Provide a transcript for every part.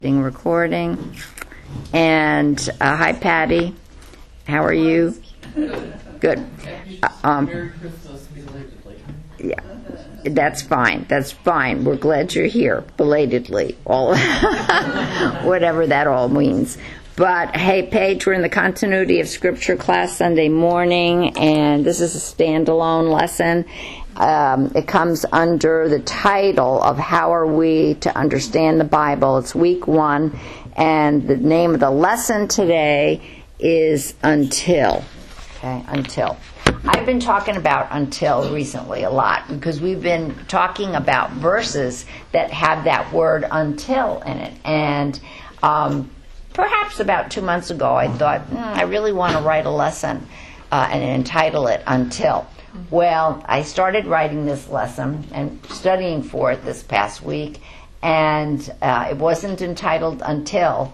Recording. And hi, Patty. How are you? Good. Merry Christmas belatedly. Yeah, that's fine. That's fine. We're glad you're here belatedly. All whatever that all means. But hey, Paige, we're in the Continuity of Scripture class Sunday morning, and this is a standalone lesson. It comes under the title of How Are We to Understand the Bible? It's week 1, and the name of the lesson today is Until. Okay, Until. I've been talking about until recently a lot because we've been talking about verses that have that word until in it. And perhaps about 2 months ago I thought, I really want to write a lesson and entitle it Until. Well, I started writing this lesson and studying for it this past week, and it wasn't entitled Until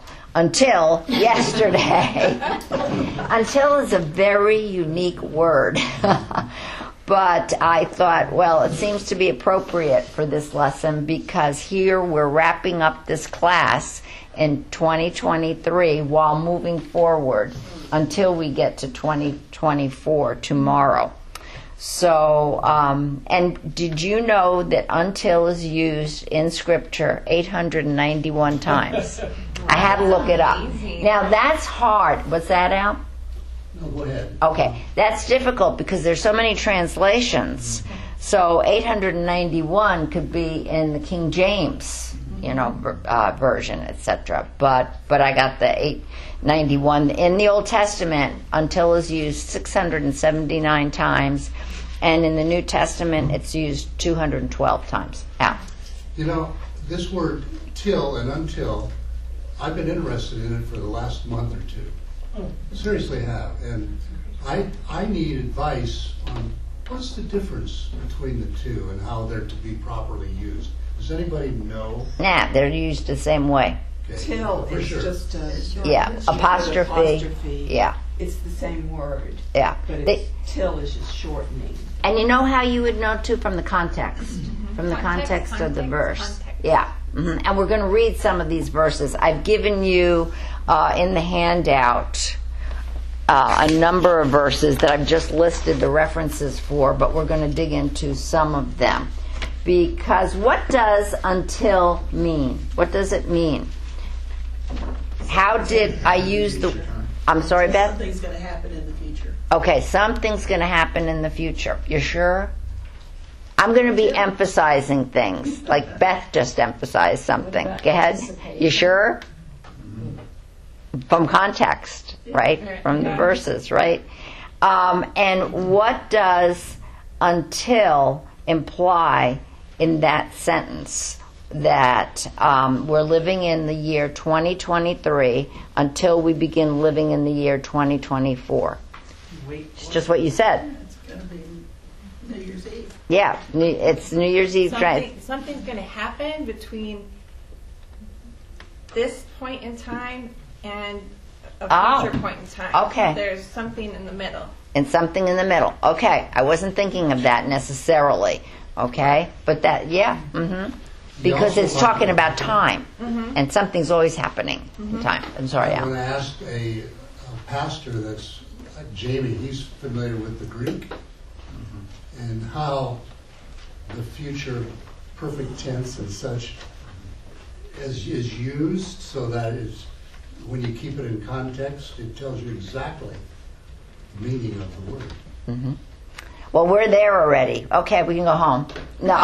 yesterday. Until is a very unique word. But I thought, well, it seems to be appropriate for this lesson because here we're wrapping up this class in 2023 while moving forward until we get to 2024 tomorrow. So, and did you know that until is used in Scripture 891 times? I had to look it up. Now, that's hard. What's that, Al? No, go ahead. Okay. That's difficult because there's so many translations. So 891 could be in the King James, version, etc. But I got the 891. In the Old Testament, until is used 679 times, and in the New Testament, it's used 212 times. Al. This word till and until, I've been interested in it for the last month or two. Seriously have. And I need advice on what's the difference between the two and how they're to be properly used. Does anybody know? Nah, they're used the same way. Okay. Till is sure. just apostrophe. Yeah. It's the same word. Yeah. But till is just shortening. And you know how you would know too from the context, from the context of the verse. Context. Yeah. Mm-hmm. And we're going to read some of these verses. I've given you in the handout a number of verses that I've just listed the references for, but we're going to dig into some of them. Because what does until mean? What does it mean? How did I use the... I'm sorry, Beth? Something's going to happen in the future. Okay, something's going to happen in the future. You sure? I'm going to be emphasizing things, like Beth just emphasized something. Go ahead. You sure? From context, right? From the verses, right? And what does until imply in that sentence? That we're living in the year 2023 until we begin living in the year 2024. It's just what you said. It's going to be New Year's Eve. Yeah, it's New Year's Eve. Something's going to happen between this point in time and a future point in time. Okay. There's something in the middle. And something in the middle. Okay, I wasn't thinking of that necessarily. Okay, but that, yeah. Mm-hmm. Because it's talking about time, and something's always happening in time. I'm sorry, Al. When I asked a pastor that's Jamie, he's familiar with the Greek, and how the future perfect tense and such is used so that it's, when you keep it in context, it tells you exactly the meaning of the word. Mm-hmm. Well, we're there already. Okay, we can go home. No.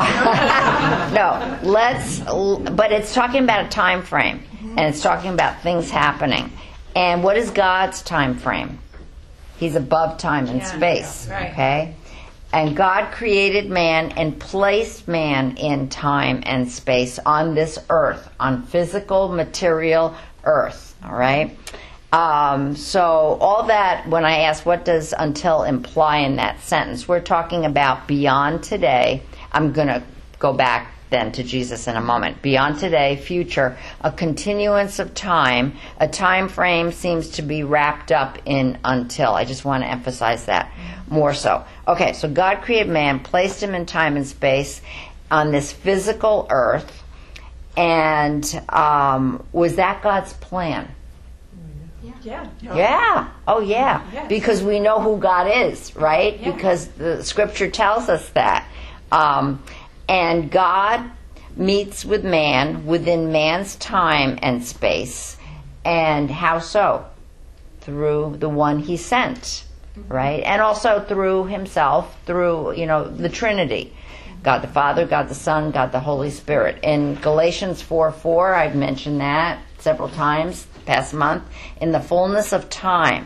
No, but it's talking about a time frame, and it's talking about things happening. And what is God's time frame? He's above time and space, right. Okay? And God created man and placed man in time and space on this earth, on physical, material earth, all right? So all that, when I ask what does until imply in that sentence, we're talking about beyond today. I'm going to go back then to Jesus in a moment. Beyond today, future, a continuance of time. A time frame seems to be wrapped up in until. I just want to emphasize that more so. Okay, so God created man, placed him in time and space on this physical earth, And was that God's plan? Yeah. Yeah. Oh, yeah. Yes. Because we know who God is, right? Yeah. Because the Scripture tells us that. And God meets with man within man's time and space. And how so? Through the one he sent, right? And also through himself, through, the Trinity. God the Father, God the Son, God the Holy Spirit. In Galatians 4:4, I've mentioned that several times past month. In the fullness of time,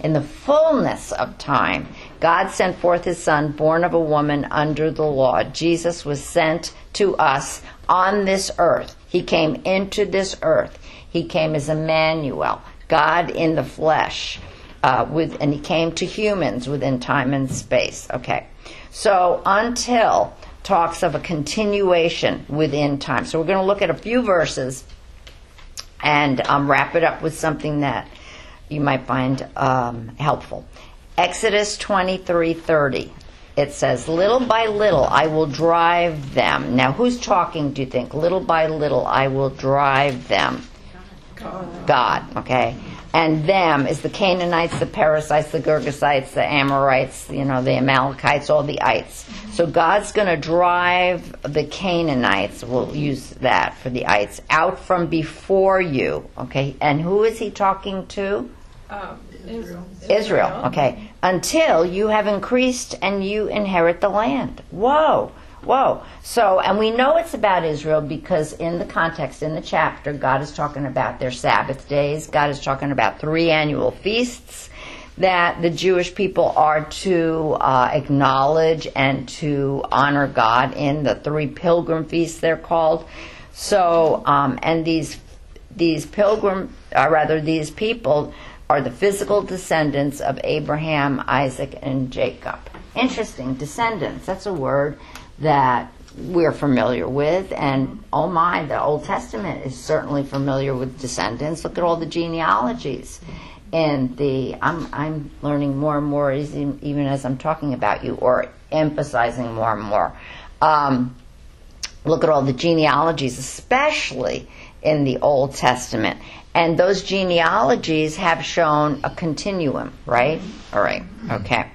God sent forth his Son, born of a woman under the law. Jesus was sent to us on this earth. He came into this earth. He came as Emmanuel, God in the flesh, and he came to humans within time and space. Okay, so until talks of a continuation within time. So we're going to look at a few verses and wrap it up with something that you might find helpful. Exodus 23:30. It says, little by little I will drive them. Now, who's talking, do you think? Little by little I will drive them. God, okay? And them is the Canaanites, the Perizzites, the Girgashites, the Amorites, the Amalekites, all the ites. So God's going to drive the Canaanites, we'll use that for the ites, out from before you, okay? And who is he talking to? Israel, okay. Until you have increased and you inherit the land. Whoa. So, and we know it's about Israel because in the context, in the chapter, God is talking about their Sabbath days. God is talking about 3 annual feasts that the Jewish people are to acknowledge and to honor God in. The 3 pilgrim feasts, they're called. So, and these people are the physical descendants of Abraham, Isaac, and Jacob. Interesting, descendants, that's a word that we're familiar with, and oh my, the Old Testament is certainly familiar with descendants. Look at all the genealogies. And I'm learning more and more even as I'm talking about you, or emphasizing more and more. Look at all the genealogies, especially in the Old Testament. And those genealogies have shown a continuum, right? All right, okay.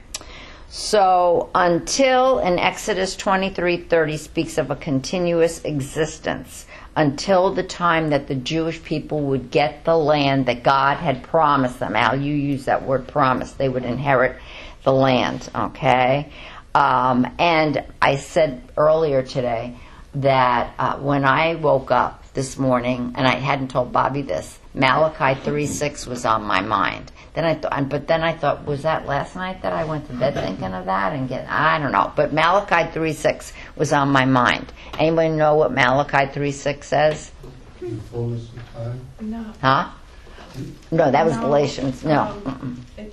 So until in Exodus 23:30 speaks of a continuous existence, until the time that the Jewish people would get the land that God had promised them. Al, you use that word promise. They would inherit the land, okay? And I said earlier today that when I woke up this morning, and I hadn't told Bobby this, Malachi 3:6 was on my mind. Then I thought, was that last night that I went to bed thinking of that? I don't know. But Malachi 3:6 was on my mind. Anybody know what Malachi 3:6 says? The fullness of time. No. Huh? No, that was No. Galatians. No. I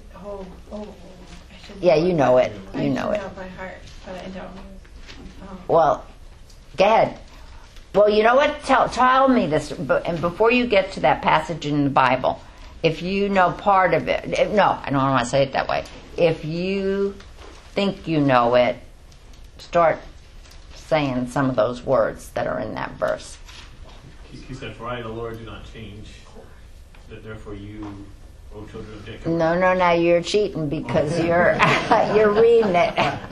should Yeah, you know it. I You know should it. by heart, but I don't. Well, go ahead. Well, you know what? Tell me this, and before you get to that passage in the Bible, if you know part of it, no, I don't want to say it that way. If you think you know it, start saying some of those words that are in that verse. He said, "For I, the Lord, do not change. That therefore you, O children of Jacob." No, now you're cheating because you're you're reading it.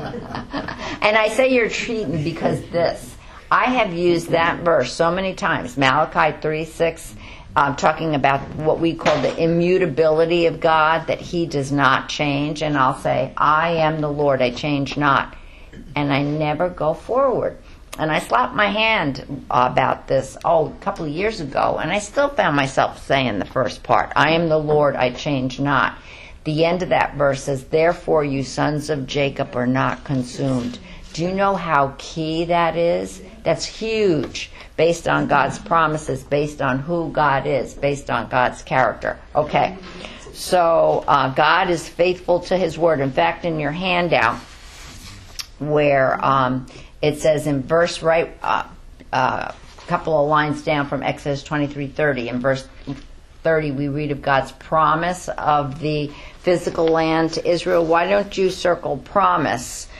And I say you're cheating because I have used that verse so many times, Malachi 3:6, talking about what we call the immutability of God, that he does not change. And I'll say, I am the Lord, I change not. And I never go forward. And I slapped my hand about this, a couple of years ago, and I still found myself saying the first part, I am the Lord, I change not. The end of that verse says, therefore you sons of Jacob are not consumed. Do you know how key that is? That's huge, based on God's promises, based on who God is, based on God's character. Okay, so God is faithful to his word. In fact, in your handout, where it says in verse a couple of lines down from Exodus 23:30, in verse 30 we read of God's promise of the physical land to Israel. Why don't you circle promise?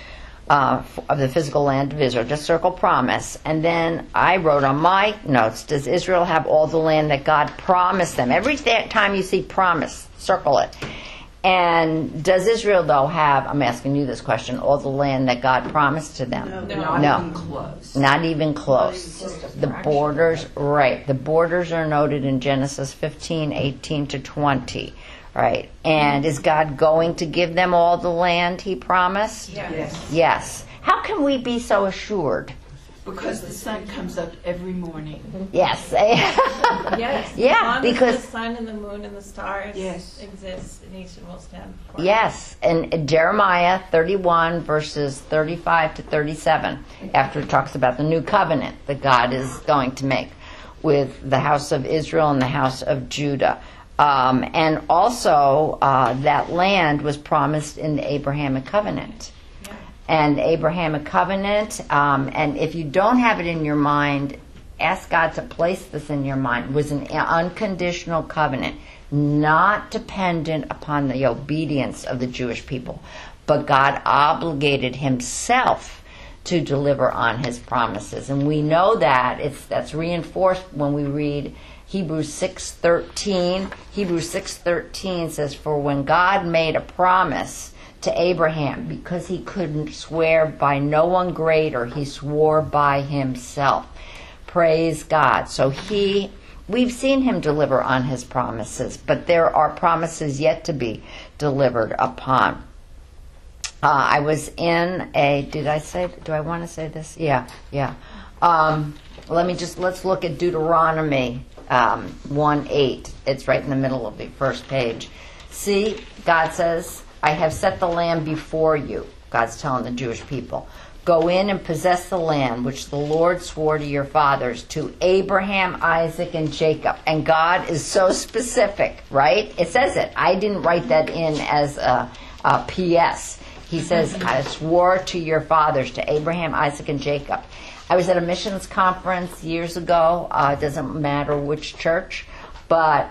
of the physical land of Israel. Just circle promise. And then I wrote on my notes, does Israel have all the land that God promised them? Every time you see promise, circle it. And does Israel, though, have, I'm asking you this question, all the land that God promised to them? Not No. even close. Not even close. The borders, right. The borders are noted in Genesis 15, 18 to 20. Right. And is God going to give them all the land he promised? Yes. Yes. How can we be so assured? Because the sun comes up every morning. Yes. Yes. Yeah, as long because- as the sun and the moon and the stars Yes. exist, nation will stand before Yes, and Jeremiah 31 verses 35 to 37, after it talks about the new covenant that God is going to make with the house of Israel and the house of Judah. And also, that land was promised in the Abrahamic covenant. And the Abrahamic covenant, and if you don't have it in your mind, ask God to place this in your mind, was an unconditional covenant, not dependent upon the obedience of the Jewish people, but God obligated himself to deliver on his promises. And we know that that's reinforced when we read Hebrews 6:13. Hebrews 6:13 says, "For when God made a promise to Abraham, because he couldn't swear by no one greater, he swore by himself." Praise God. So we've seen him deliver on his promises, but there are promises yet to be delivered upon. I was in do I want to say this? Yeah. Let's look at Deuteronomy 1:8. It's right in the middle of the first page. See, God says, "I have set the land before you." God's telling the Jewish people. "Go in and possess the land which the Lord swore to your fathers, to Abraham, Isaac, and Jacob." And God is so specific, right? It says it. I didn't write that in as a PS. He says, "I swore to your fathers, to Abraham, Isaac, and Jacob." I was at a missions conference years ago. It doesn't matter which church, but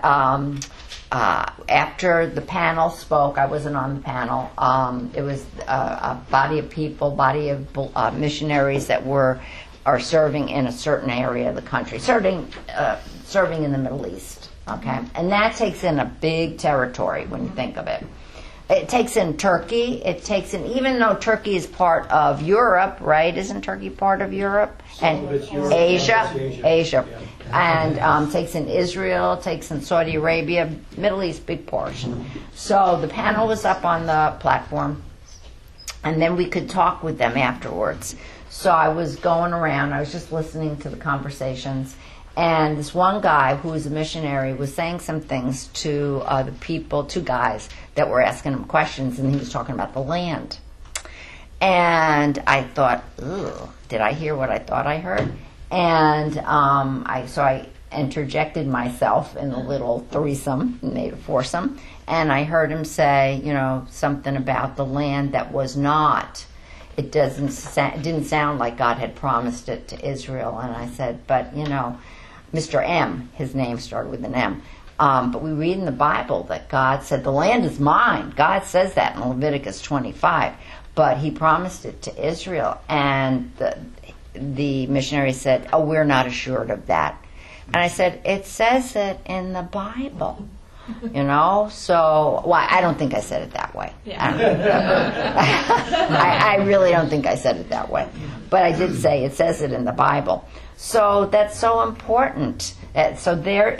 after the panel spoke, I wasn't on the panel. It was a body of people, body of missionaries that are serving in a certain area of the country, serving in the Middle East. Okay, and that takes in a big territory when you think of it. It takes in Turkey. It takes in, even though Turkey is part of Europe, right? Isn't Turkey part of Europe? And Asia. And takes in Israel, takes in Saudi Arabia, Middle East, big portion. So the panel was up on the platform, and then we could talk with them afterwards. So I was going around, I was just listening to the conversations, and this one guy who was a missionary was saying some things to the people, two guys that were asking him questions, and he was talking about the land. And I thought, ooh, did I hear what I thought I heard? And I interjected myself in a little threesome, made a foursome, and I heard him say, something about the land that was not. It didn't sound like God had promised it to Israel. And I said, but Mr. M, his name started with an M. But we read in the Bible that God said, the land is mine. God says that in Leviticus 25. But he promised it to Israel. And the missionary said, oh, we're not assured of that. And I said, it says it in the Bible. So, I don't think I said it that way. I really don't think I said it that way. But I did say it says it in the Bible. So that's so important. So there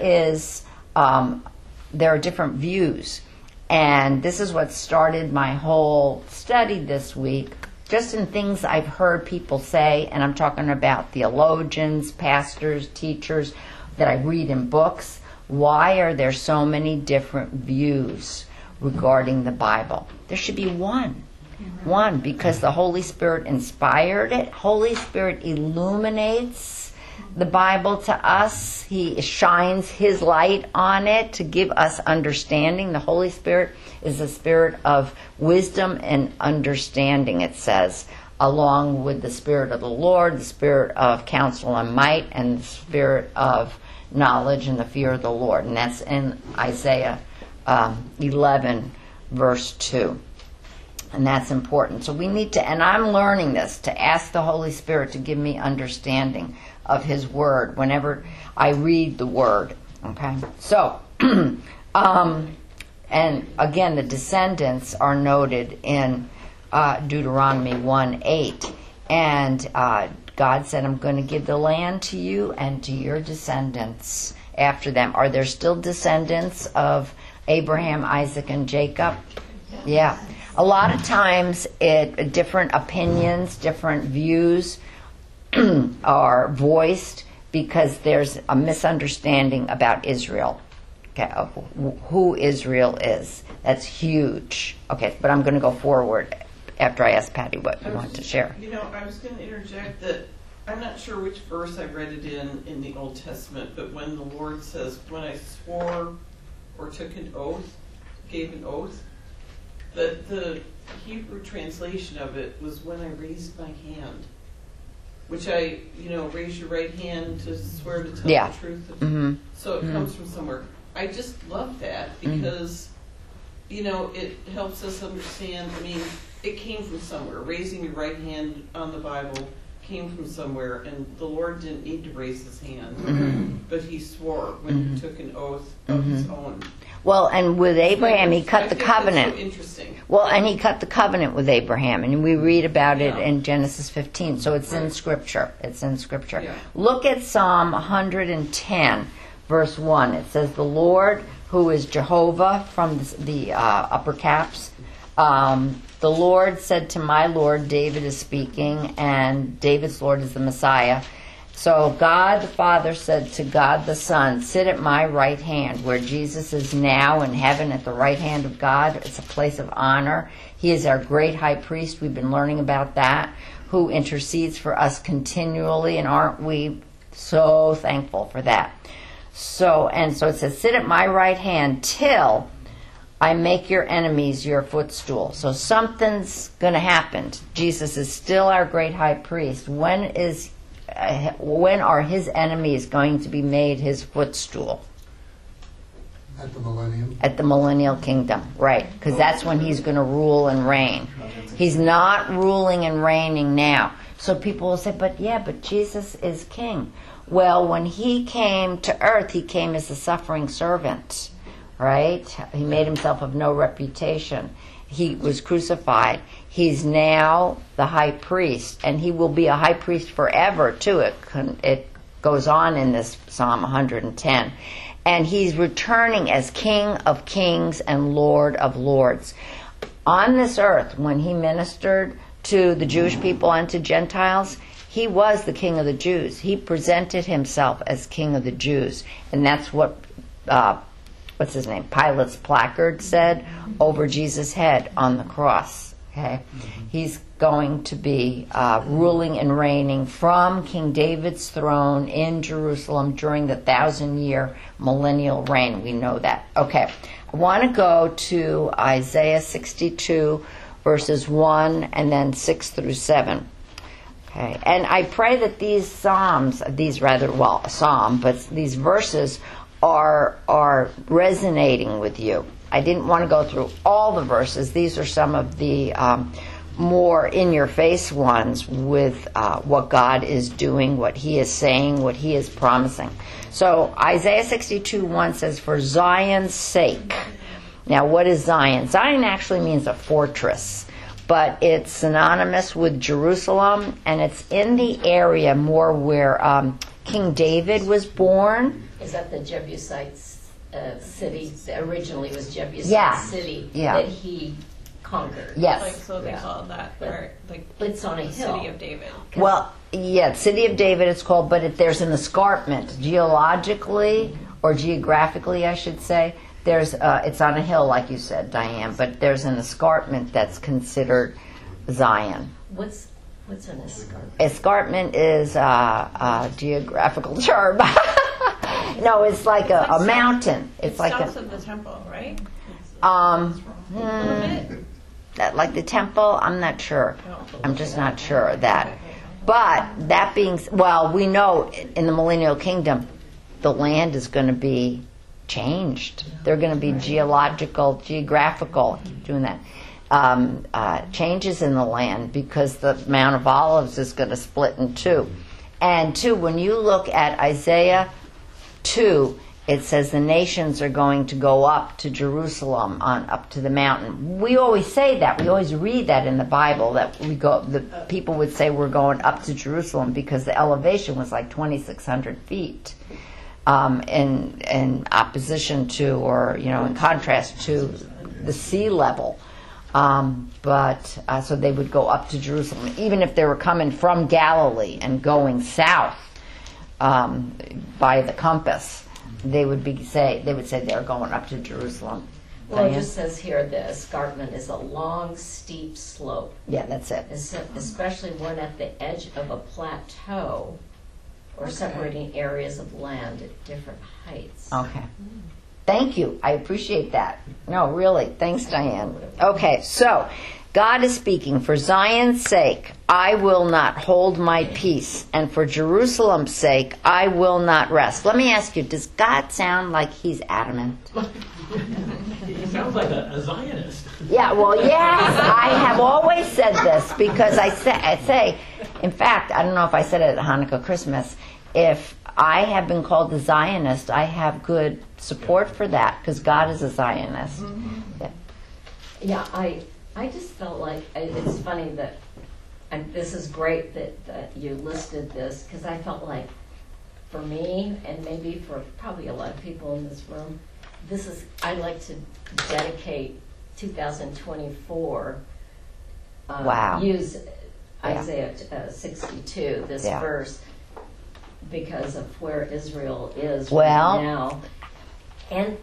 are different views. And this is what started my whole study this week, just in things I've heard people say, and I'm talking about theologians, pastors, teachers that I read in books. Why are there so many different views regarding the Bible? There should be one. One, because the Holy Spirit inspired it. Holy Spirit illuminates the Bible to us. He shines His light on it to give us understanding. The Holy Spirit is the spirit of wisdom and understanding, it says, along with the Spirit of the Lord, the Spirit of counsel and might, and the Spirit of knowledge and the fear of the Lord. And that's in Isaiah 11, verse 2. And that's important. So we need to, and I'm learning this, to ask the Holy Spirit to give me understanding of His Word whenever I read the Word. Okay? So, and again, the descendants are noted in Deuteronomy 1:8. And God said, I'm going to give the land to you and to your descendants after them. Are there still descendants of Abraham, Isaac, and Jacob? Yeah. A lot of times, different opinions, different views are voiced because there's a misunderstanding about Israel. Okay, of who Israel is. That's huge. Okay, but I'm going to go forward after I ask Patty what you want to share. You know, I was going to interject that I'm not sure which verse I read it in the Old Testament, but when the Lord says, when I swore or took an oath, gave an oath, the Hebrew translation of it was when I raised my hand, which I, raise your right hand to swear to tell the truth. Mm-hmm. So it comes from somewhere. I just love that because, it helps us understand. I mean, it came from somewhere. Raising your right hand on the Bible came from somewhere, and the Lord didn't need to raise His hand, but He swore when He took an oath of His own. Well, and with Abraham, He cut the covenant. That's so interesting. Well, and He cut the covenant with Abraham, and we read about it in Genesis 15. So it's in Scripture. It's in Scripture. Yeah. Look at Psalm 110, verse 1. It says, "The Lord, who is Jehovah," from the upper caps. The Lord said to my Lord, David is speaking, and David's Lord is the Messiah. So God the Father said to God the Son, sit at my right hand, where Jesus is now in heaven at the right hand of God. It's a place of honor. He is our great high priest. We've been learning about that, who intercedes for us continually, and aren't we so thankful for that? So it says, sit at my right hand till I make your enemies your footstool. So something's going to happen. Jesus is still our great high priest. When are His enemies going to be made His footstool? At the millennium. At the millennial kingdom, right? Because that's when He's going to rule and reign. He's not ruling and reigning now. So people will say, but Jesus is king. Well, when He came to earth, He came as a suffering servant. Right? He made Himself of no reputation. He was crucified. He's now the high priest, and He will be a high priest forever, too. It goes on in this Psalm 110. And He's returning as King of kings and Lord of lords. On this earth, when He ministered to the Jewish people and to Gentiles, He was the King of the Jews. He presented Himself as King of the Jews. And that's what what's his name? Pilate's placard said over Jesus' head on the cross. Okay, He's going to be ruling and reigning from King David's throne in Jerusalem during the 1,000-year millennial reign. We know that. Okay, I want to go to Isaiah 62, verses 1 and then 6 through 7. Okay, and I pray that these these verses are resonating with you. I didn't want to go through all the verses. These are some of the more in-your-face ones with what God is doing, what He is saying, what He is promising. So Isaiah 62:1 says, for Zion's sake. Now, what is Zion? Zion actually means a fortress, but it's synonymous with Jerusalem, and it's in the area more where King David was born. Is that the Jebusites city? Originally, it was Jebusite city that he conquered. Yes. So they call that, it's on a hill. City of David. Well, City of David it's called, but there's an escarpment. Geologically, or geographically, I should say, it's on a hill, like you said, Diane, but there's an escarpment that's considered Zion. What's an escarpment? Escarpment is a geographical term. No, it's like a mountain. It's like south of the temple, right? Like the temple, I'm not sure. I'm just not sure of that. But that being, we know in the millennial kingdom, the land is going to be changed. They're going to be geographical, doing that. changes in the land because the Mount of Olives is going to split in two. And two, when you look at Isaiah 2, it says the nations are going to go up to Jerusalem, up to the mountain. We always say that. We always read that in the Bible, that the people would say we're going up to Jerusalem because the elevation was like 2,600 feet. In opposition to, or in contrast to the sea level. So they would go up to Jerusalem, even if they were coming from Galilee and going south by the compass. They would say they're going up to Jerusalem. Well, it just says here the escarpment is a long, steep slope. Yeah, that's it. Especially one at the edge of a plateau, or separating areas of land at different heights. Okay. Thank you. I appreciate that. No, really. Thanks, Diane. Okay, so God is speaking. For Zion's sake, I will not hold my peace, and for Jerusalem's sake, I will not rest. Let me ask you, does God sound like he's adamant? He sounds like a Zionist. Yeah, well, yes, I have always said this because I say, in fact, I don't know if I said it at Hanukkah, Christmas, if I have been called a Zionist, I have good support for that because God is a Zionist. Mm-hmm. Yeah, I just felt like it's funny that, and this is great that you listed this, because I felt like for me, and maybe for probably a lot of people in this room, I'd like to dedicate 2024, use Isaiah 62, this verse, because of where Israel is right now. And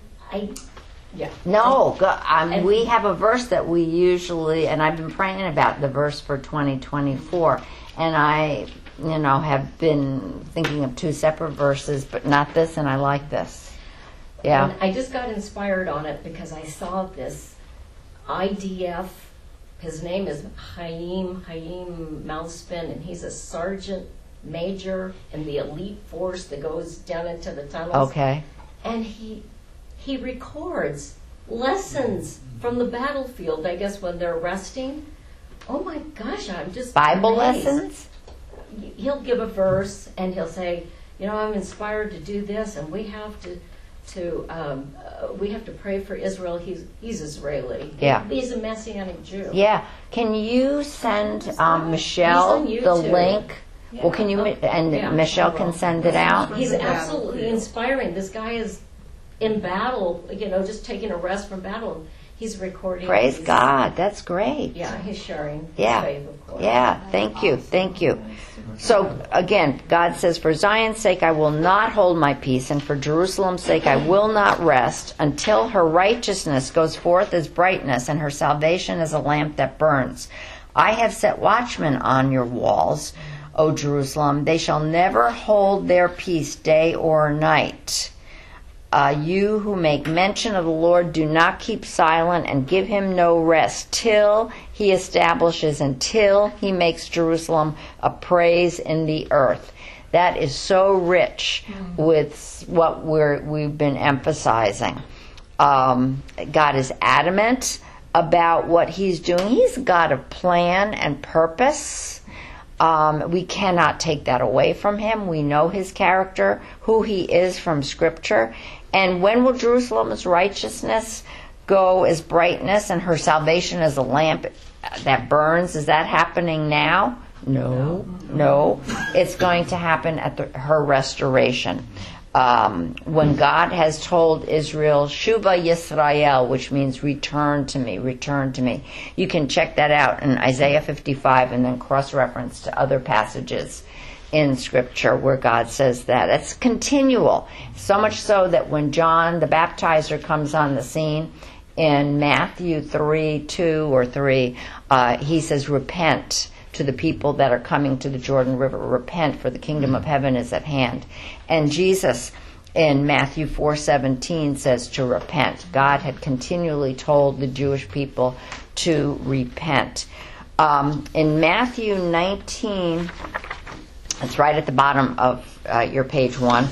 we have a verse that we usually, and I've been praying about the verse for 2024, and I, have been thinking of two separate verses, but not this, and I like this. Yeah. And I just got inspired on it because I saw this IDF, his name is Haim Malspin, and he's a sergeant major in the elite force that goes down into the tunnels. Okay. And he records lessons from the battlefield, I guess, when they're resting. Oh my gosh, I'm just Bible amazed. Lessons? He'll give a verse and he'll say, I'm inspired to do this, and we have to pray for Israel. He's Israeli. Yeah. He's a Messianic Jew. Yeah. Can you send Michelle the link? Yeah. Well, can you, Michelle can send it out? He's absolutely inspiring. This guy is in battle, just taking a rest from battle. He's recording. Praise God. That's great. Yeah, he's sharing his faith, of course. Yeah, thank you. So, again, God says, for Zion's sake I will not hold my peace, and for Jerusalem's sake I will not rest, until her righteousness goes forth as brightness, and her salvation as a lamp that burns. I have set watchmen on your walls, O Jerusalem. They shall never hold their peace day or night. You who make mention of the Lord, do not keep silent and give him no rest till he establishes, until he makes Jerusalem a praise in the earth. That is so rich with what we've been emphasizing. God is adamant about what he's doing. He's got a plan and purpose. We cannot take that away from him. We know his character, who he is from Scripture. And when will Jerusalem's righteousness go as brightness and her salvation as a lamp that burns? Is that happening now? No. It's going to happen at her restoration. When God has told Israel, Shuva Yisrael, which means return to me, return to me. You can check that out in Isaiah 55 and then cross-reference to other passages in Scripture where God says that. It's continual. So much so that when John the Baptizer comes on the scene in Matthew 3:2 or 3, he says, repent to the people that are coming to the Jordan River. Repent, for the kingdom of heaven is at hand. And Jesus in Matthew 4:17 says to repent. God had continually told the Jewish people to repent. In Matthew 19, it's right at the bottom of your page 1,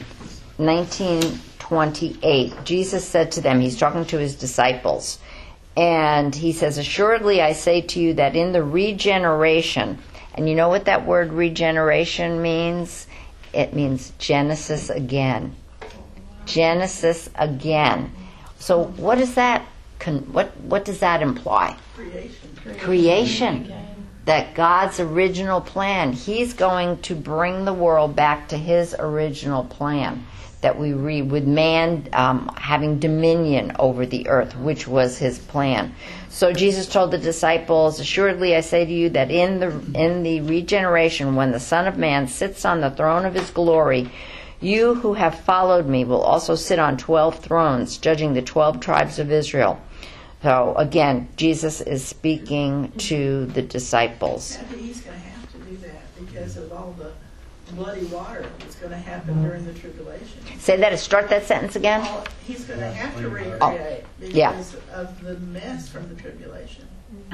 19:28, Jesus said to them, he's talking to his disciples, And he says, assuredly I say to you that in the regeneration, and you know what that word regeneration means? It means Genesis again. Genesis again. So what does that what does that imply? Creation. That God's original plan, he's going to bring the world back to his original plan that we read, with man having dominion over the earth, which was his plan. So Jesus told the disciples, assuredly I say to you that in the regeneration, when the Son of Man sits on the throne of his glory, you who have followed me will also sit on 12 thrones, judging the 12 tribes of Israel. So again, Jesus is speaking to the disciples. He's going to have to do that because of all the bloody water that's going to happen during the tribulation. Say that. Start that sentence again. He's going to have to recreate because of the mess from the tribulation.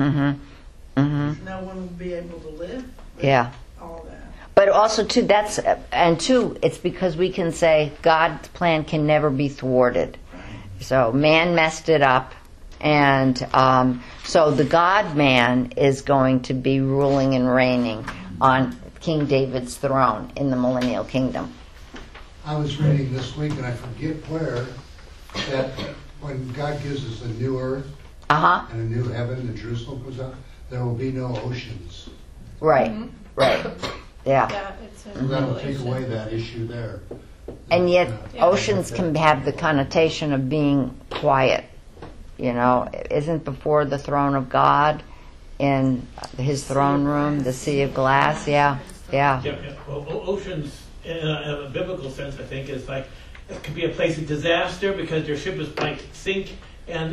No one will be able to live with all that. But also, too, it's because we can say God's plan can never be thwarted. So man messed it up. And so the God-man is going to be ruling and reigning on King David's throne in the millennial kingdom. I was reading this week, and I forget where, that when God gives us a new earth and a new heaven, and Jerusalem comes out, there will be no oceans. Right, right. Yeah. Yeah, it's So that'll take away that issue there. And yet oceans can have the connotation of being quiet. You know, isn't before the throne of God in his throne room the sea of glass? Yeah. Well, oceans, in a biblical sense, I think, is like it could be a place of disaster because your ship is like sink, and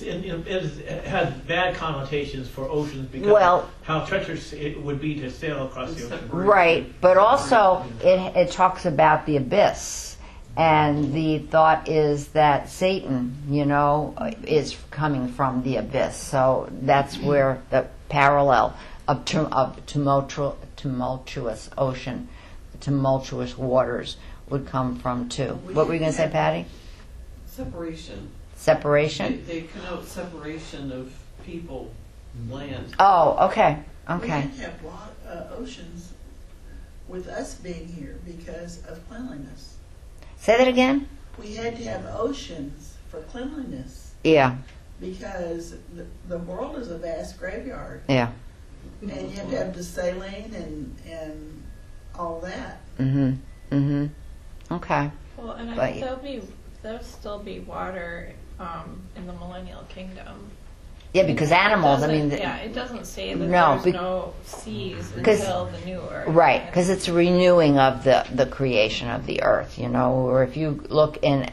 it has bad connotations for oceans because of how treacherous it would be to sail across the ocean. Right, but also it talks about the abyss. And the thought is that Satan, is coming from the abyss. So that's where the parallel of tumultuous ocean, tumultuous waters would come from too. What were you going to say, Patty? Separation. Separation? They connote separation of people, land. Oh, okay. We can have oceans with us being here because of cleanliness. Say that again? We had to have oceans for cleanliness. Yeah. Because the world is a vast graveyard. Yeah. And you have to have the saline and all that. Okay. Well, and there'll still be water in the millennial kingdom. Yeah, because animals, it doesn't say that there's no seas until the new earth. Right, because it's a renewing of the creation of the earth, or if you look in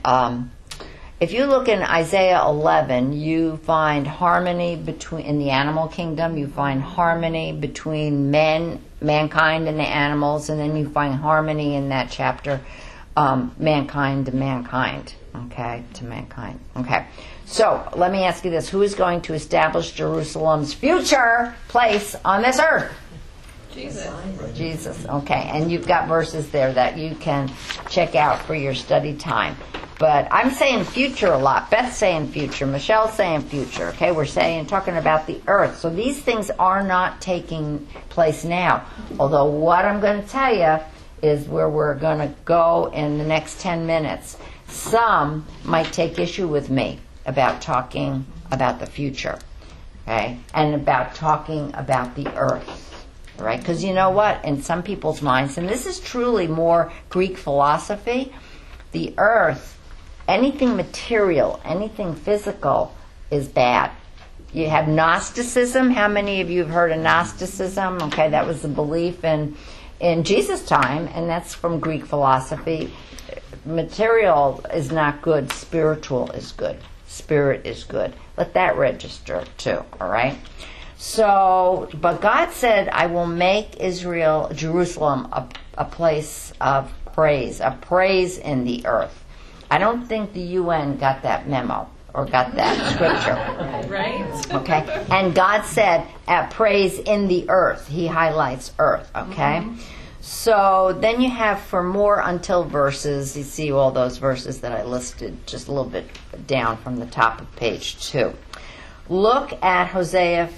Isaiah 11, you find harmony in the animal kingdom, you find harmony between mankind and the animals, and then you find harmony in that chapter, mankind to mankind. Okay, to mankind. Okay. So, let me ask you this. Who is going to establish Jerusalem's future place on this earth? Jesus. Okay. And you've got verses there that you can check out for your study time. But I'm saying future a lot. Beth's saying future. Michelle's saying future. Okay. We're talking about the earth. So these things are not taking place now. Although what I'm going to tell you is where we're going to go in the next 10 minutes. Some might take issue with me about talking about the future, okay, and about talking about the earth, right? Because you know what? In some people's minds, and this is truly more Greek philosophy, the earth, anything material, anything physical is bad. You have Gnosticism. How many of you have heard of Gnosticism? Okay, that was the belief in Jesus' time, and that's from Greek philosophy. Material is not good. Spiritual is good. Spirit is good. Let that register too, all right? So, but God said, I will make Jerusalem, a place of praise, a praise in the earth. I don't think the UN got that memo or got that scripture. Right? Okay? And God said, praise in the earth. He highlights earth, okay? So then you have for more until verses, you see all those verses that I listed just a little bit down from the top of page 2. Look at Hosea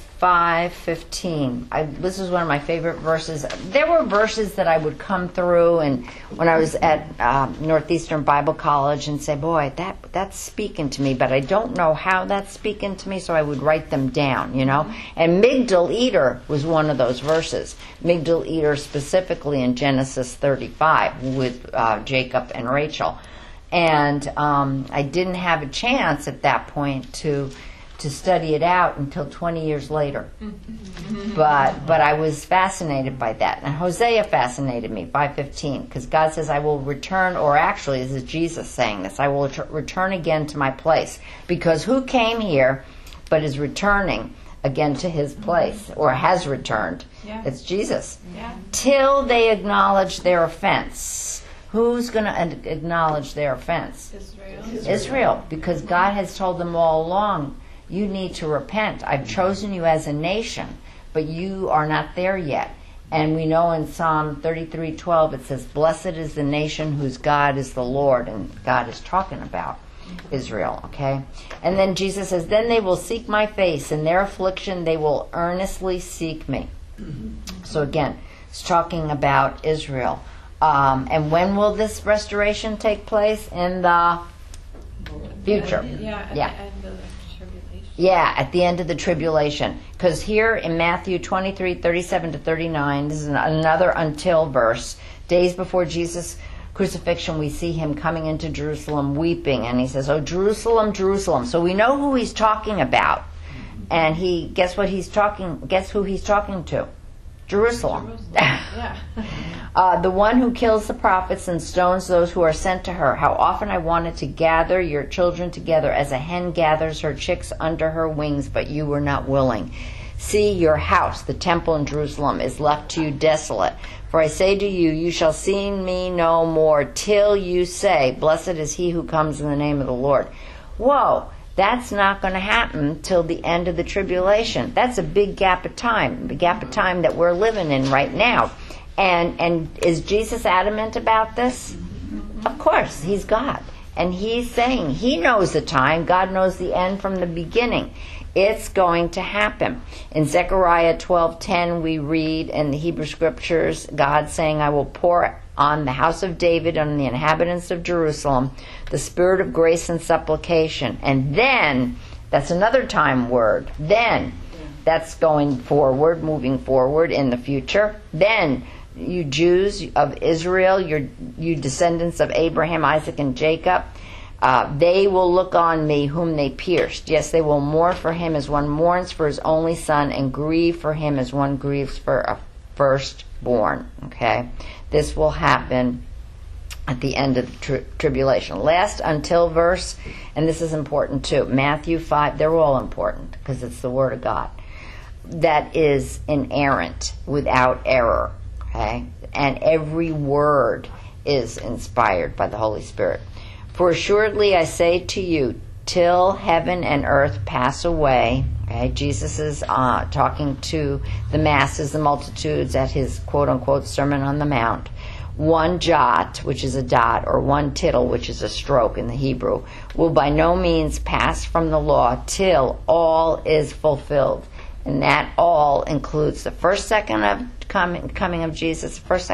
5:15. This is one of my favorite verses. There were verses that I would come through, and when I was at Northeastern Bible College, and say, "Boy, that's speaking to me," but I don't know how that's speaking to me, so I would write them down, you know. And Migdal Eder was one of those verses. Migdal Eder specifically in Genesis 35 with Jacob and Rachel, and I didn't have a chance at that point to study it out until 20 years later. But I was fascinated by that. And Hosea fascinated me, 5:15, because God says, I will return, or actually, this is Jesus saying this, I will return again to my place. Because who came here but is returning again to his place, or has returned? Yeah. It's Jesus. Yeah. Till they acknowledge their offense. Who's going to acknowledge their offense? Israel, because God has told them all along, you need to repent. I've chosen you as a nation, but you are not there yet. And we know in Psalm 33:12 it says, blessed is the nation whose God is the Lord. And God is talking about Israel, okay? And then Jesus says, then they will seek my face. In their affliction they will earnestly seek me. So again, it's talking about Israel. And when will this restoration take place? In the future. Yeah. At the end of the tribulation. Yeah, at the end of the tribulation. Because here in Matthew 23:37-39, this is another until verse. Days before Jesus' crucifixion, we see him coming into Jerusalem weeping. And he says, oh, Jerusalem, Jerusalem. So we know who he's talking about. And guess who he's talking to? Jerusalem. Yeah. The one who kills the prophets and stones those who are sent to her. How often I wanted to gather your children together as a hen gathers her chicks under her wings, but you were not willing. See, your house, the temple in Jerusalem, is left to you desolate. For I say to you, you shall see me no more till you say, blessed is he who comes in the name of the Lord. Whoa. That's not going to happen till the end of the tribulation. That's a big gap of time, the gap of time that we're living in right now. And is Jesus adamant about this? Of course, he's God. And he's saying he knows the time. God knows the end from the beginning. It's going to happen. In Zechariah 12:10, we read in the Hebrew Scriptures, God saying, I will pour on the house of David and the inhabitants of Jerusalem the spirit of grace and supplication. And then, that's another time word, then, that's going forward, moving forward in the future. Then, you Jews of Israel, you descendants of Abraham, Isaac, and Jacob, they will look on me whom they pierced. Yes, they will mourn for him as one mourns for his only son, and grieve for him as one grieves for a firstborn. Okay? This will happen at the end of the tribulation. Last until verse, and this is important too, Matthew 5, they're all important because it's the Word of God. That is inerrant, without error. Okay? And every word is inspired by the Holy Spirit. For assuredly I say to you, till heaven and earth pass away. Okay? Jesus is talking to the masses, the multitudes, at his quote-unquote Sermon on the Mount. One jot, which is a dot, or one tittle, which is a stroke in the Hebrew, will by no means pass from the law till all is fulfilled. And that all includes the first coming of Jesus, the first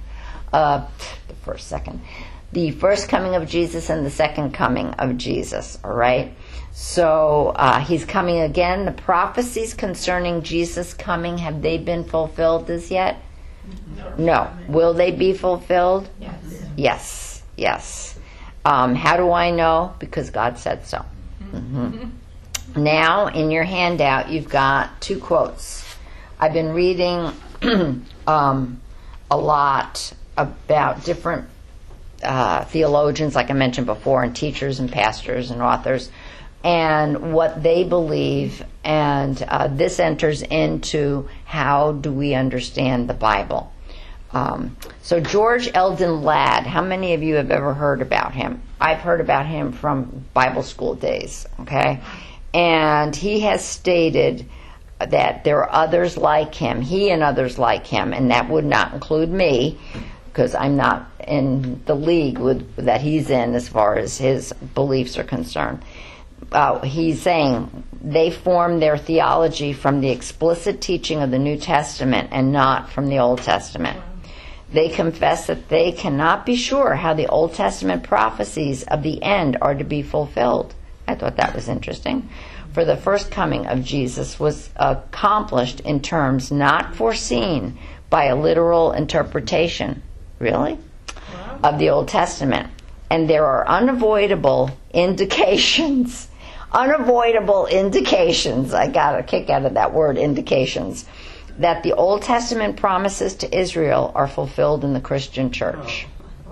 coming of Jesus and the second coming of Jesus. All right. So he's coming again. The prophecies concerning Jesus coming, have they been fulfilled as yet? No. Will they be fulfilled? Yes. Yes. How do I know? Because God said so. Mm-hmm. Now, in your handout, you've got two quotes. I've been reading a lot about different theologians, like I mentioned before, and teachers and pastors and authors, and what they believe, and this enters into how do we understand the Bible. So George Eldon Ladd, how many of you have ever heard about him? I've heard about him from Bible school days, okay? And he has stated that there are others like him, he and others like him, and that would not include me, because I'm not in the league that he's in as far as his beliefs are concerned, he's saying they form their theology from the explicit teaching of the New Testament and not from the Old Testament. They confess that they cannot be sure how the Old Testament prophecies of the end are to be fulfilled. I thought that was interesting. For the first coming of Jesus was accomplished in terms not foreseen by a literal interpretation, really, of the Old Testament. And there are unavoidable indications, I got a kick out of that word, indications, that the Old Testament promises to Israel are fulfilled in the Christian church.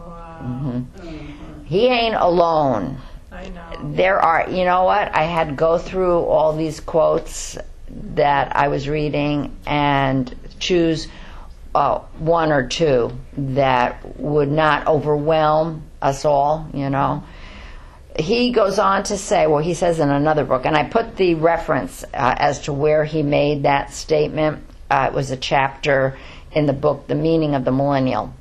He ain't alone. I know. There are, you know what, I had to go through all these quotes that I was reading and choose one or two that would not overwhelm us all, you know. He goes on to say, well, he says in another book, and I put the reference as to where he made that statement. It was a chapter in the book, The Meaning of the Millennium,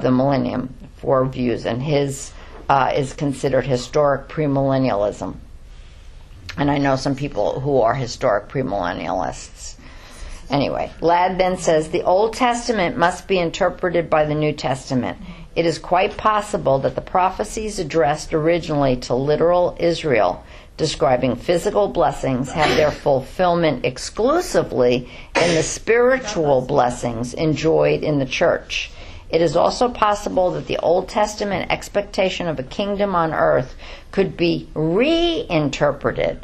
4 views, and his is considered historic premillennialism. And I know some people who are historic premillennialists. Anyway, Ladd then says, the Old Testament must be interpreted by the New Testament. It is quite possible that the prophecies addressed originally to literal Israel, describing physical blessings, have their fulfillment exclusively in the spiritual blessings enjoyed in the church. It is also possible that the Old Testament expectation of a kingdom on earth could be reinterpreted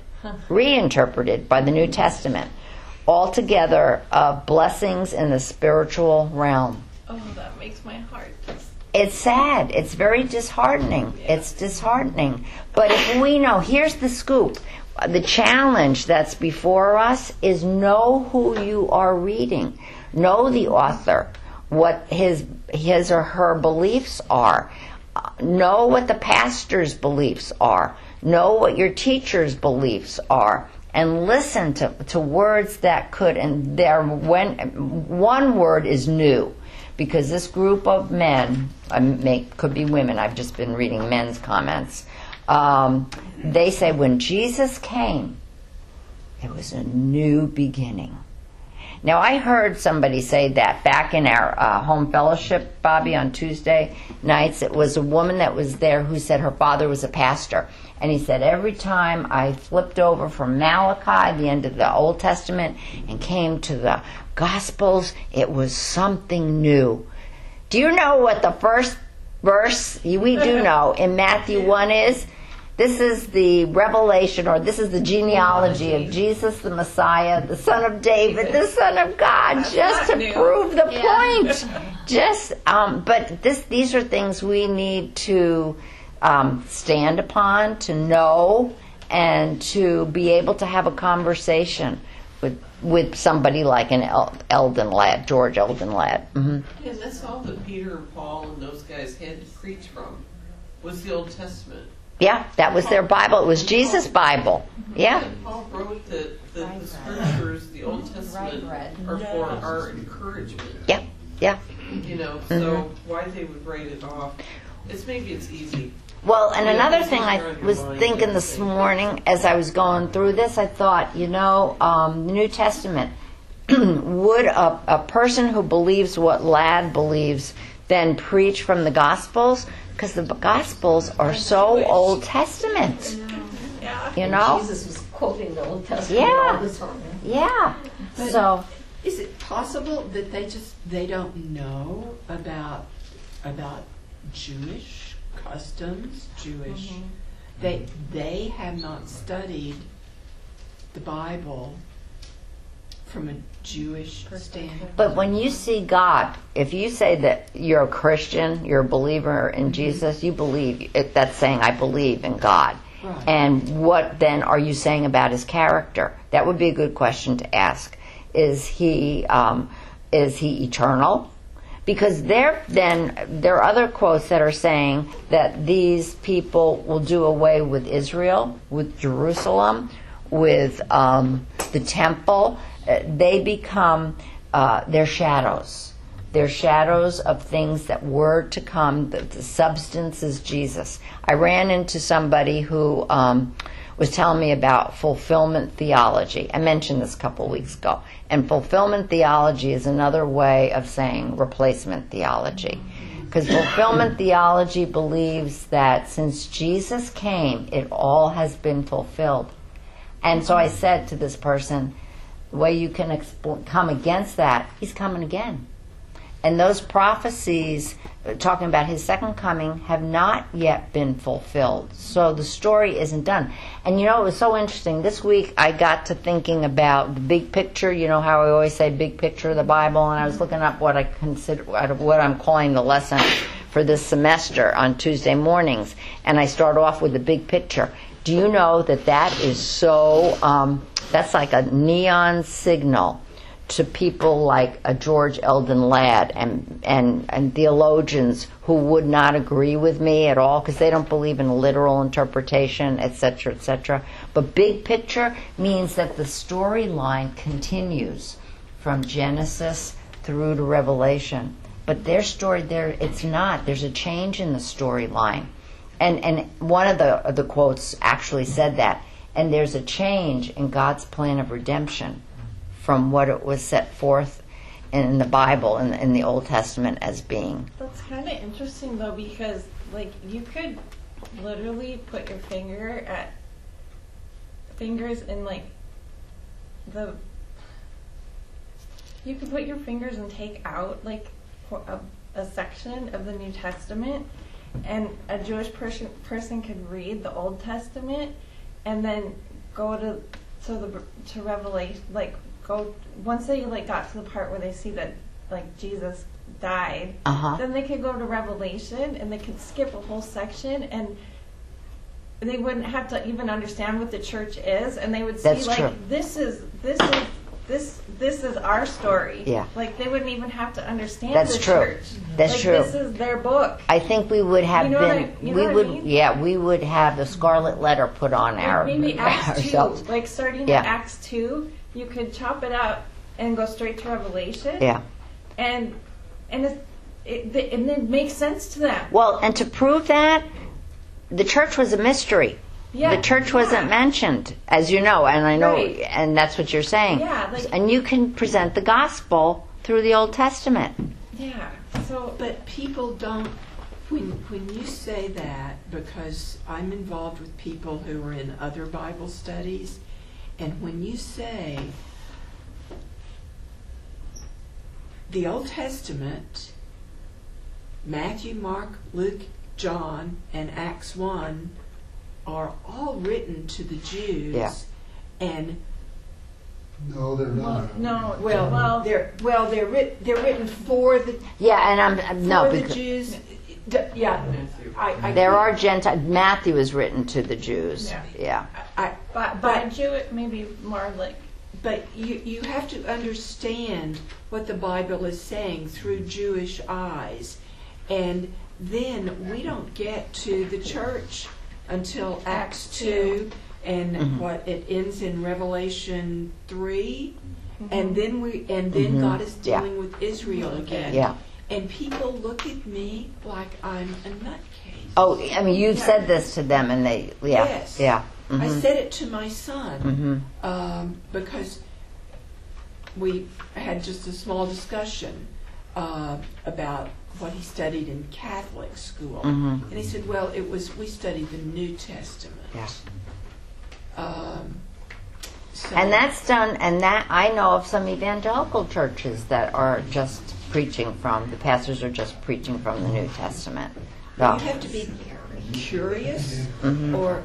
by the New Testament, altogether of blessings in the spiritual realm. Oh, that makes my heart. It's sad. It's very disheartening. It's disheartening. But if we know, here's the scoop. The challenge that's before us is know who you are reading. Know the author, what his or her beliefs are. Know what the pastor's beliefs are. Know what your teacher's beliefs are. And listen to words that could, and one word is new. Because this group of men, could be women, I've just been reading men's comments, they say when Jesus came, it was a new beginning. Now, I heard somebody say that back in our home fellowship, Bobby, on Tuesday nights. It was a woman that was there who said her father was a pastor. And he said, every time I flipped over from Malachi, the end of the Old Testament, and came to the Gospels, it was something new. Do you know what the first verse, we do know, in Matthew 1 is? This is the revelation, or this is the genealogy of Jesus the Messiah, the Son of David, the Son of God, just to prove the point. But these are things we need to stand upon, to know, and to be able to have a conversation with somebody like an Eldon Ladd, George Eldon Ladd. Mm-hmm. Yeah, that's all that Peter and Paul and those guys had to preach from, was the Old Testament. Yeah, that was their Bible. It was Jesus' Bible. Yeah. And Paul wrote that the scriptures, the Old Testament, are for our encouragement. Yeah, yeah. You know, so why they would write it off, maybe it's easy. Well, and another thing I was thinking this morning as I was going through this, I thought, the New Testament, would a person who believes what Ladd believes then preach from the Gospels? Because the Gospels are so Old Testament. You know? Jesus was quoting the Old Testament all the time. Yeah. But so, is it possible that they don't know about Jewish customs, Jewish? They have not studied the Bible from a Jewish standpoint. but when you see God, if you say that you're a Christian, you're a believer in Jesus, you believe, that's saying, I believe in God. Right. And what then are you saying about his character? That would be a good question to ask. Is he eternal? Because there are other quotes that are saying that these people will do away with Israel, with Jerusalem, with the temple. They become their shadows. They're shadows of things that were to come. The substance is Jesus. I ran into somebody who was telling me about fulfillment theology. I mentioned this a couple of weeks ago. And fulfillment theology is another way of saying replacement theology. Because fulfillment theology believes that since Jesus came, it all has been fulfilled. And so I said to this person, the way you can come against that, he's coming again. And those prophecies talking about his second coming have not yet been fulfilled. So the story isn't done. And you know, it was so interesting. This week I got to thinking about the big picture. You know how I always say big picture of the Bible, and I was looking up what I consider, what I'm calling the lesson for this semester on Tuesday mornings. And I start off with the big picture. Do you know that that is so, that's like a neon signal to people like a George Eldon Ladd and theologians who would not agree with me at all because they don't believe in literal interpretation, etc., etc. But big picture means that the storyline continues from Genesis through to Revelation. But their story there, it's not. There's a change in the storyline. And one of the quotes actually said that. And there's a change in God's plan of redemption from what it was set forth in the Bible, in the Old Testament as being. That's kind of interesting, though, because, like, you could literally put your fingers in, like, you could put your fingers and take out, like, a section of the New Testament, and a Jewish person could read the Old Testament and then go to Revelation, like, once they like got to the part where they see that like Jesus died, then they could go to Revelation and they could skip a whole section and they wouldn't have to even understand what the church is, and they would see That's like true. this is our story. Yeah. Like they wouldn't even have to understand That's the true. church. That's like, true. This is their book. I think we would have we would have the scarlet letter put on Like maybe Acts 2, ourselves. like starting at Acts 2, you could chop it out and go straight to Revelation. Yeah. And it makes sense to them. Well, and to prove that, the church was a mystery. Yeah. The church wasn't mentioned, as you know, and I know, Right. and that's what you're saying. Yeah, and you can present the gospel through the Old Testament. Yeah. So, but people don't. When you say that, because I'm involved with people who are in other Bible studies, and when you say the Old Testament, Matthew, Mark, Luke, John, and Acts 1 are all written to the Jews, and No, they're not. no. they're written for the the Jews. there are Gentiles. Matthew is written to the Jews. Yeah. But Jew, maybe more like. But you have to understand what the Bible is saying through Jewish eyes. And then we don't get to the church until Acts 2 and what it ends in Revelation 3. And then God is dealing with Israel again. Yeah. And people look at me like I'm a nutcase. Oh, I mean, you've said this to them, and they, Yes. yeah. I said it to my son because we had just a small discussion about what he studied in Catholic school, and he said, "Well, we studied the New Testament." Yeah. So And that's done, and that I know of some evangelical churches that are just preaching from, the pastors are just preaching from the New Testament. you have to be curious or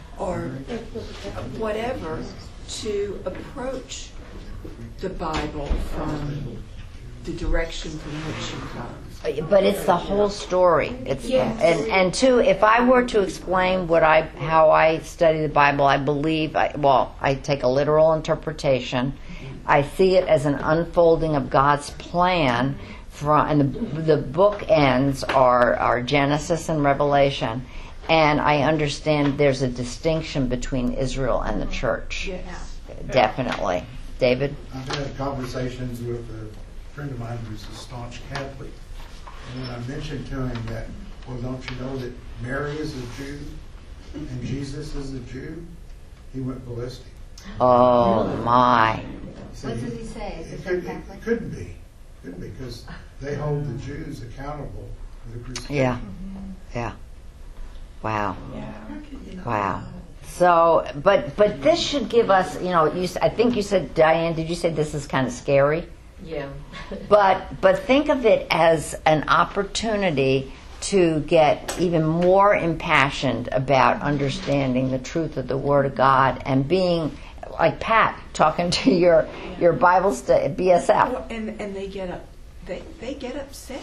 whatever to approach the Bible from the direction from which you come. But it's the whole story. It's and two, if I were to explain how I study the Bible, I believe I take a literal interpretation. I see it as an unfolding of God's plan and the bookends are Genesis and Revelation. And I understand there's a distinction between Israel and the church. Yes. Definitely. David? I've had conversations with a friend of mine who's a staunch Catholic. And when I mentioned to him that, well, don't you know that Mary is a Jew and Jesus is a Jew? he went ballistic. Oh, my. See, What does he say? Is it Catholic? Couldn't be, because they hold the Jews accountable for the crucifixion. Yeah. Yeah. Wow. Yeah. Wow. So, but this should give us, I think you said, Diane, did you say this is kind of scary? Yeah. But think of it as an opportunity to get even more impassioned about understanding the truth of the Word of God and being like Pat talking to your Bible study BSF. Well, and they get upset.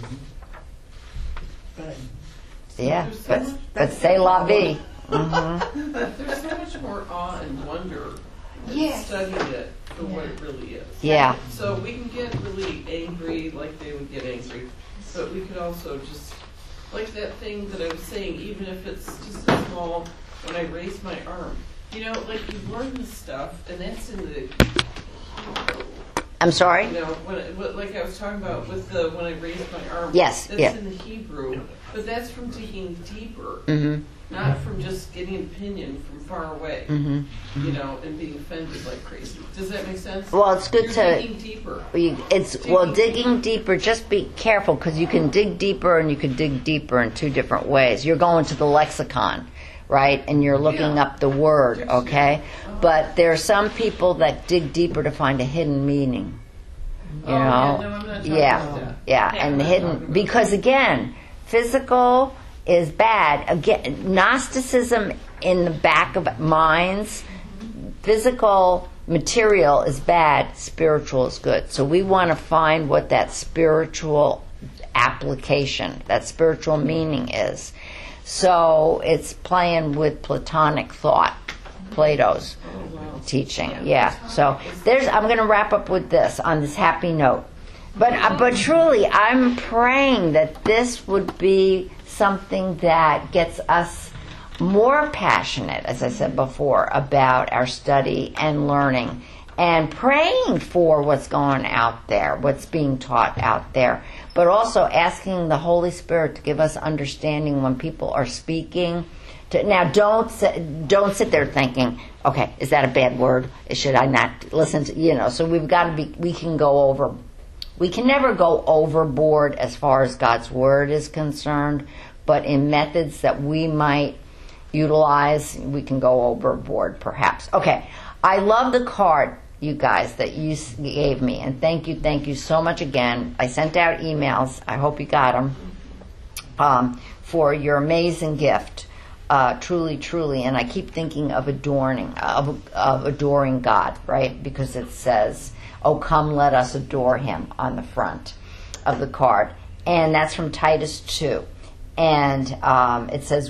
But Yeah, There's so much- but c'est la vie. Mm-hmm. There's so much more awe and wonder in Yes. studying it for what it really is. Yeah. So we can get really angry, like they would get angry, but we could also just, like that thing that I was saying, even if it's just a small, when I raise my arm, like you learn this stuff, and that's in the, I'm sorry? like I was talking about with the, when I raise my arm. Yes, That's yeah. in the Hebrew, but that's from digging deeper. Mm-hmm. Not from just getting an opinion from far away, and being offended like crazy. Does that make sense? Well, it's good You're to. digging deeper. Digging deeper. Just be careful because you can dig deeper and you can dig deeper in two different ways. You're going to the lexicon, right? And you're looking up the word, okay? But there are some people that dig deeper to find a hidden meaning. You know? Yeah, no, I'm not talking about that. Yeah, and I'm not hidden talking about because again, physical is bad. Again, Gnosticism in the back of minds, physical material is bad, spiritual is good. So we want to find what that spiritual application, that spiritual meaning is. So it's playing with Platonic thought, Plato's teaching. Yeah. So I'm going to wrap up with this on this happy note. But truly, I'm praying that this would be something that gets us more passionate, as I said before, about our study and learning and praying for what's going out there, what's being taught out there, but also asking the Holy Spirit to give us understanding when people are speaking. Now, don't sit there thinking, okay, is that a bad word? Should I not listen to, so we can never go overboard as far as God's Word is concerned, but in methods that we might utilize, we can go overboard perhaps. Okay, I love the card, you guys, that you gave me, and thank you so much again. I sent out emails, I hope you got them, for your amazing gift. Truly, and I keep thinking of adoring God, right? Because it says, "Oh, come, let us adore Him" on the front of the card, and that's from Titus 2, and it says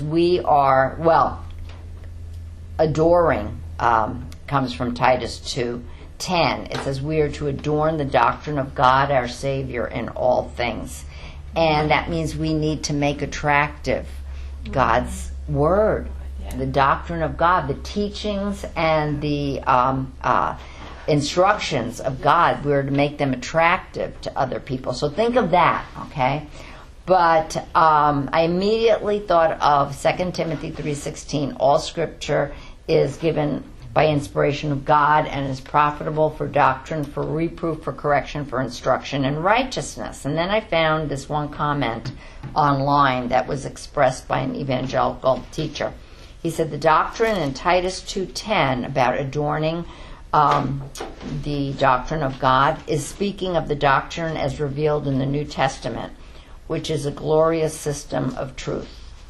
adoring comes from Titus 2:10. It says we are to adorn the doctrine of God our Savior in all things, and that means we need to make attractive God's Word, the doctrine of God, the teachings and the instructions of God. We're to make them attractive to other people. So think of that, okay? But I immediately thought of 2 Timothy 3:16. All Scripture is given by inspiration of God and is profitable for doctrine, for reproof, for correction, for instruction in righteousness. And then I found this one comment online that was expressed by an evangelical teacher. He said the doctrine in Titus 2:10 about adorning the doctrine of God is speaking of the doctrine as revealed in the New Testament, which is a glorious system of truth.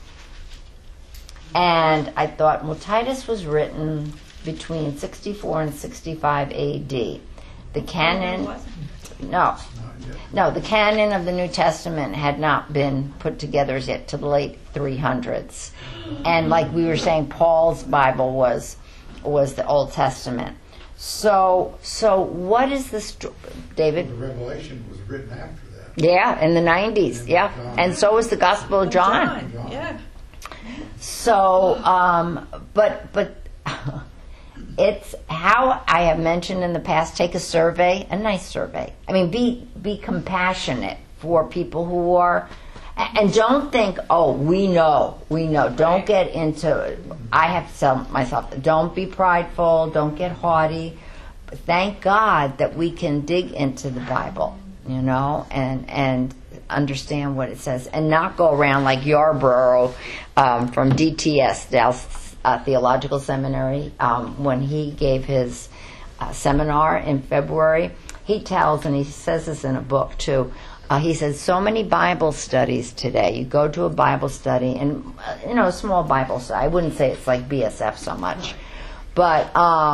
And I thought, well, Titus was written between 64 and 65 A.D. The canon, the canon of the New Testament had not been put together as yet to the late 300s. And like we were saying, Paul's Bible was the Old Testament. So what is this, David? The Revelation was written after that. Yeah, in the 90s, yeah. And so is the Gospel of John. Yeah. So, but it's how I have mentioned in the past, take a survey, a nice survey. I mean, be compassionate for people who are And don't think, oh, we know. Don't get into, I have to tell myself, don't be prideful, don't get haughty. But thank God that we can dig into the Bible, and understand what it says, and not go around like Yarborough from DTS, Dallas Theological Seminary, when he gave his seminar in February. He tells, and he says this in a book too, he says, so many Bible studies today. You go to a Bible study, and a small Bible study. I wouldn't say it's like BSF so much, but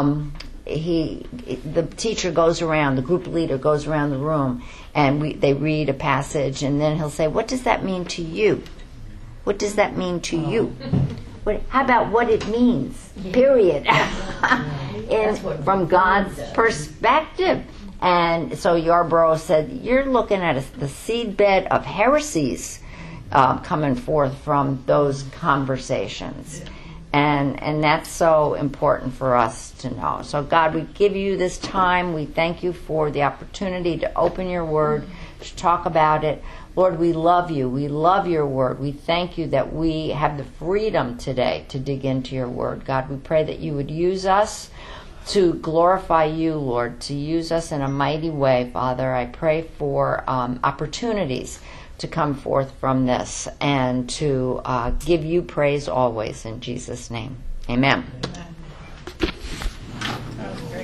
the teacher goes around, the group leader goes around the room, and they read a passage, and then he'll say, "What does that mean to you? What does that mean to you? How about what it means? Period." From God's perspective. And so Yarborough said, you're looking at the seedbed of heresies coming forth from those conversations. And that's so important for us to know. So God, we give you this time. We thank you for the opportunity to open your word, to talk about it. Lord, we love you. We love your word. We thank you that we have the freedom today to dig into your word. God, we pray that you would use us to glorify you, Lord, to use us in a mighty way, Father. I pray for opportunities to come forth from this and to give you praise always in Jesus' name. Amen.